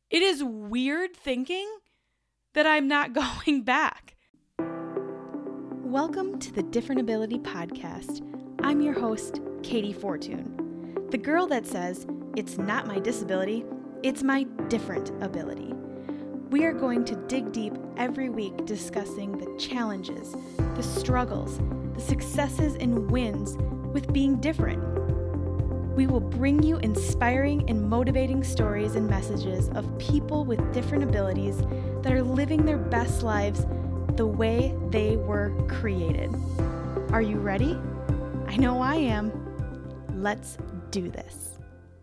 It is weird thinking that I'm not going back. Welcome to the Different Ability Podcast. I'm your host, Katie Fortune, the girl that says, it's not my disability, it's my different ability. We are going to dig deep every week discussing the challenges, the struggles, the successes and wins with being different. We will bring you inspiring and motivating stories and messages of people with different abilities that are living their best lives the way they were created. Are you ready? I know I am. Let's do this.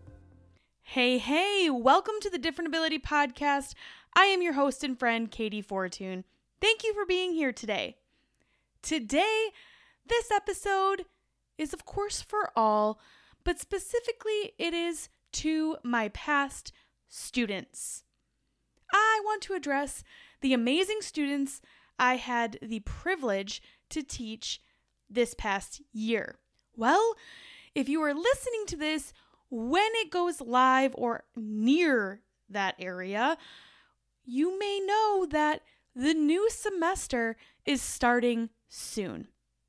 Hey, welcome to the Different Ability Podcast. I am your host and friend, Katie Fortune. Thank you for being here today. Today, this episode is of course for all, but specifically it is to my past students. I want to address the amazing students I had the privilege to teach this past year. Well, if you are listening to this when it goes live or near that area, you may know that the new semester is starting soon.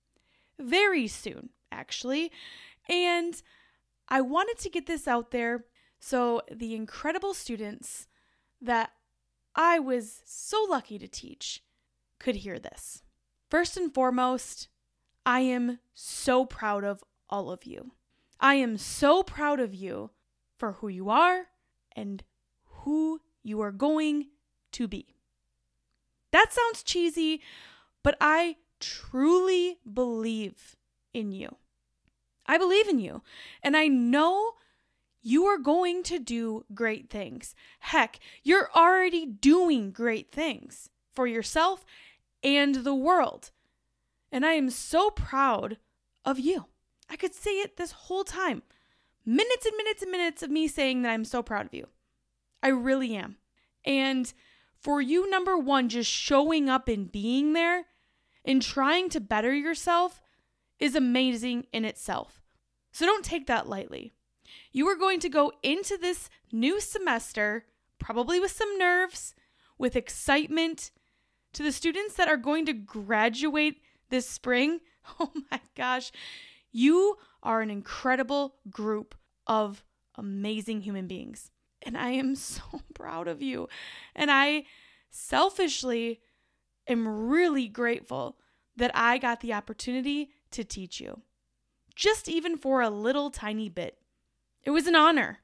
Very soon, actually. And I wanted to get this out there so the incredible students that I was so lucky to teach could hear this. First and foremost, I am so proud of all of you. I am so proud of you for who you are and who you are going to be. That sounds cheesy, but I truly believe in you. I believe in you, and I know you are going to do great things. Heck, you're already doing great things for yourself and the world. And I am so proud of you. I could say it this whole time. Minutes and minutes and minutes of me saying that I'm so proud of you. I really am. And for you, number one, just showing up and being there and trying to better yourself is amazing in itself. So don't take that lightly. You are going to go into this new semester, probably with some nerves, with excitement. To the students that are going to graduate this spring, oh my gosh, you are an incredible group of amazing human beings. And I am so proud of you. And I selfishly am really grateful that I got the opportunity to teach you. Just even for a little tiny bit. It was an honor.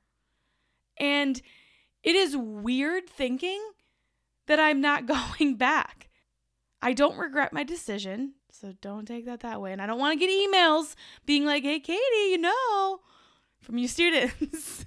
And it is weird thinking that I'm not going back. I don't regret my decision, so don't take that way. And I don't want to get emails being like, hey, Katie, from you students.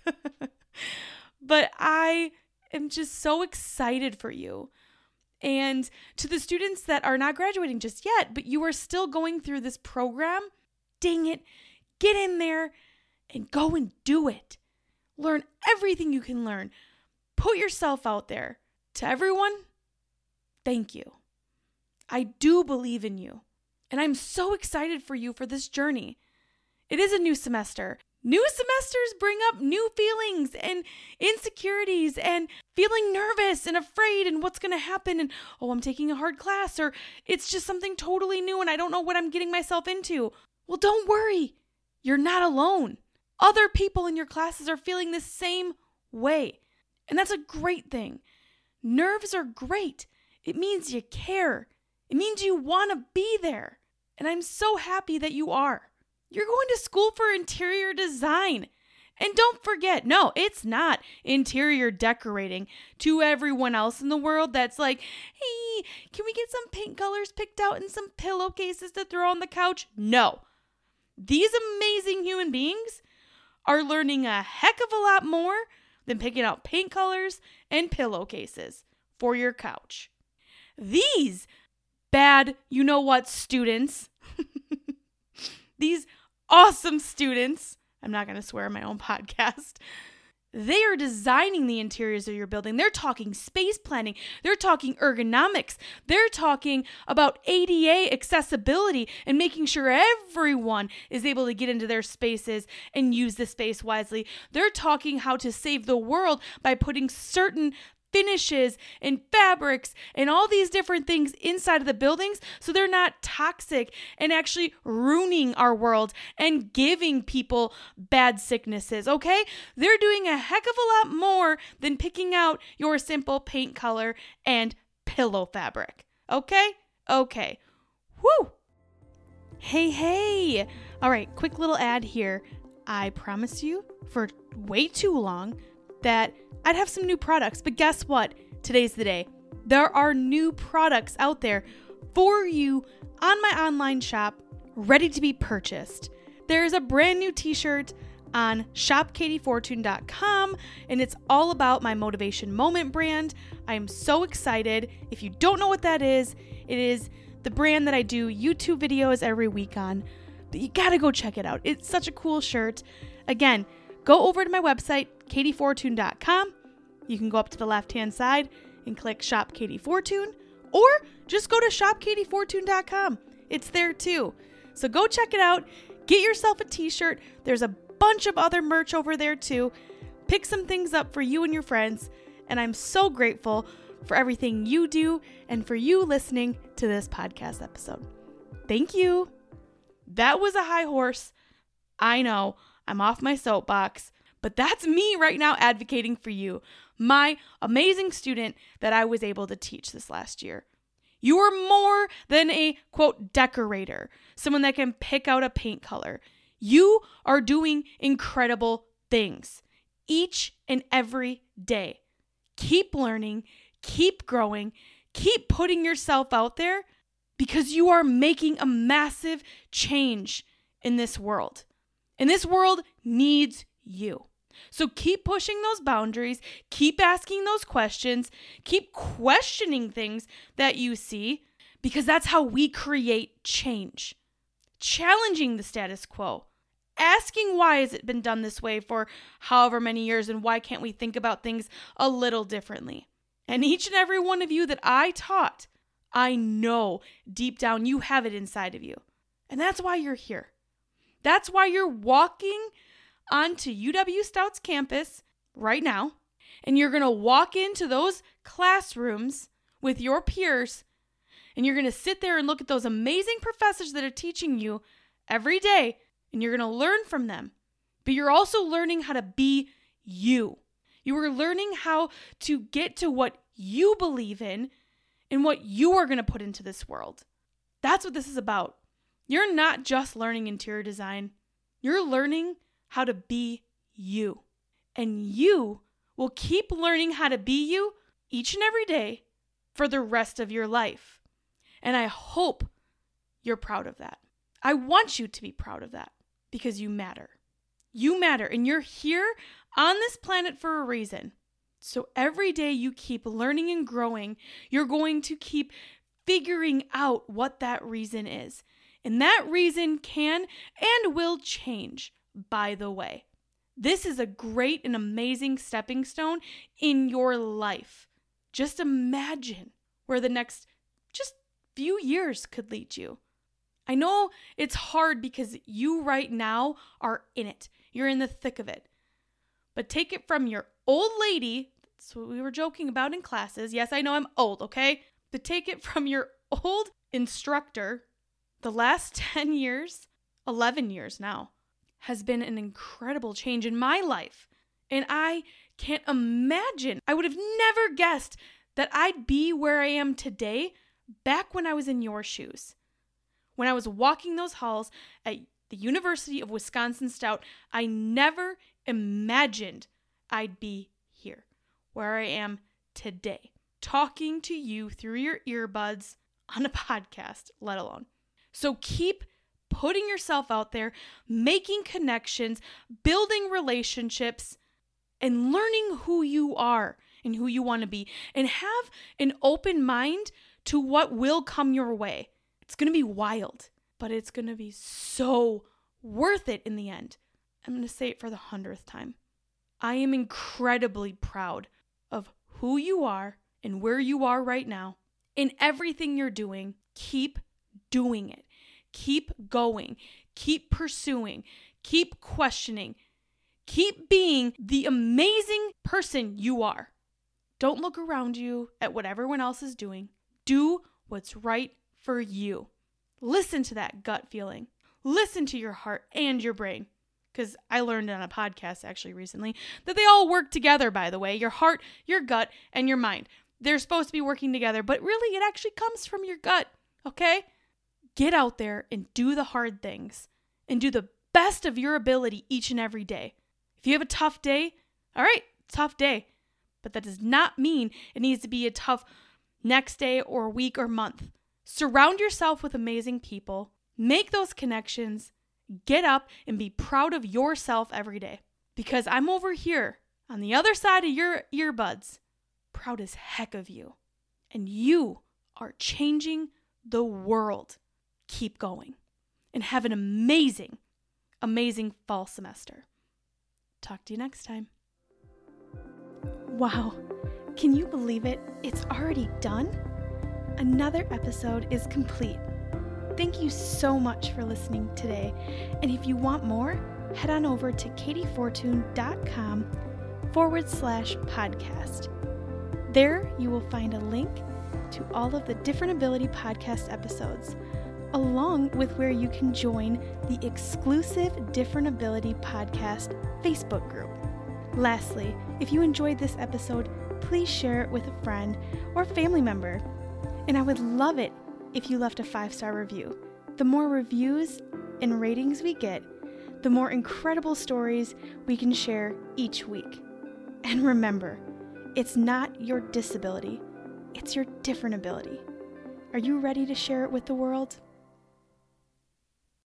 But I am just so excited for you. And to the students that are not graduating just yet, but you are still going through this program, dang it, get in there and go and do it. Learn everything you can learn. Put yourself out there. To everyone, thank you. I do believe in you. And I'm so excited for you for this journey. It is a new semester. New semesters bring up new feelings and insecurities and feeling nervous and afraid and what's going to happen and, I'm taking a hard class, or it's just something totally new and I don't know what I'm getting myself into. Well, don't worry. You're not alone. Other people in your classes are feeling the same way. And that's a great thing. Nerves are great. It means you care. It means you want to be there. And I'm so happy that you are. You're going to school for interior design. And don't forget, no, it's not interior decorating to everyone else in the world that's like, hey, can we get some paint colors picked out and some pillowcases to throw on the couch? No. These amazing human beings are learning a heck of a lot more than picking out paint colors and pillowcases for your couch. These bad, students, these awesome students, I'm not going to swear on my own podcast, They are designing the interiors of your building. They're talking space planning. They're talking ergonomics. They're talking about ADA accessibility and making sure everyone is able to get into their spaces and use the space wisely. They're talking how to save the world by putting certain finishes and fabrics and all these different things inside of the buildings so they're not toxic and actually ruining our world and giving people bad sicknesses, okay? They're doing a heck of a lot more than picking out your simple paint color and pillow fabric, okay? Okay. Woo! Hey. All right, quick little ad here. I promised you for way too long that I'd have some new products, but guess what? Today's the day. There are new products out there for you on my online shop, ready to be purchased. There's a brand new t-shirt on shopkatiefortune.com, and it's all about my Motivation Moment brand. I am so excited. If you don't know what that is, it is the brand that I do YouTube videos every week on, but you gotta go check it out. It's such a cool shirt. Again, go over to my website, katiefortune.com. You can go up to the left-hand side and click Shop Katie Fortune, or just go to shopkatiefortune.com. It's there too. So go check it out. Get yourself a t-shirt. There's a bunch of other merch over there too. Pick some things up for you and your friends. And I'm so grateful for everything you do and for you listening to this podcast episode. Thank you. That was a high horse. I know, I'm off my soapbox, but that's me right now advocating for you, my amazing student that I was able to teach this last year. You are more than a, quote, decorator, someone that can pick out a paint color. You are doing incredible things each and every day. Keep learning, keep growing, keep putting yourself out there because you are making a massive change in this world. And this world needs you. So keep pushing those boundaries, keep asking those questions, keep questioning things that you see, because that's how we create change. Challenging the status quo, asking why has it been done this way for however many years and why can't we think about things a little differently? And each and every one of you that I taught, I know deep down you have it inside of you. And that's why you're here. That's why you're walking onto UW Stouts campus right now, and you're going to walk into those classrooms with your peers, and you're going to sit there and look at those amazing professors that are teaching you every day, and you're going to learn from them. But you're also learning how to be you. You are learning how to get to what you believe in and what you are going to put into this world. That's what this is about. You're not just learning interior design. You're learning how to be you. And you will keep learning how to be you each and every day for the rest of your life. And I hope you're proud of that. I want you to be proud of that because you matter. You matter, and you're here on this planet for a reason. So every day you keep learning and growing, you're going to keep figuring out what that reason is. And that reason can and will change, by the way. This is a great and amazing stepping stone in your life. Just imagine where the next just few years could lead you. I know it's hard because you right now are in it. You're in the thick of it. But take it from your old lady. That's what we were joking about in classes. Yes, I know I'm old, okay? But take it from your old instructor. The last 10 years, 11 years now, has been an incredible change in my life. And I can't imagine. I would have never guessed that I'd be where I am today back when I was in your shoes. When I was walking those halls at the University of Wisconsin Stout, I never imagined I'd be here, where I am today, talking to you through your earbuds on a podcast, let alone. So keep putting yourself out there, making connections, building relationships, and learning who you are and who you want to be. And have an open mind to what will come your way. It's going to be wild, but it's going to be so worth it in the end. I'm going to say it for the 100th time. I am incredibly proud of who you are and where you are right now. In everything you're doing, keep doing it. Keep going. Keep pursuing. Keep questioning. Keep being the amazing person you are. Don't look around you at what everyone else is doing. Do what's right for you. Listen to that gut feeling. Listen to your heart and your brain. Because I learned on a podcast actually recently that they all work together, by the way. Your heart, your gut, and your mind. They're supposed to be working together, but really it actually comes from your gut, okay? Get out there and do the hard things and do the best of your ability each and every day. If you have a tough day, all right, tough day. But that does not mean it needs to be a tough next day or week or month. Surround yourself with amazing people. Make those connections. Get up and be proud of yourself every day. Because I'm over here on the other side of your earbuds, proud as heck of you. And you are changing the world. Keep going. And have an amazing, amazing fall semester. Talk to you next time. Wow, can you believe it? It's already done? Another episode is complete. Thank you so much for listening today. And if you want more, head on over to katiefortune.com/podcast. There you will find a link to all of the Different Ability podcast episodes, along with where you can join the exclusive Different Ability podcast Facebook group. Lastly, if you enjoyed this episode, please share it with a friend or family member. And I would love it if you left a 5-star review. The more reviews and ratings we get, the more incredible stories we can share each week. And remember, it's not your disability, it's your different ability. Are you ready to share it with the world?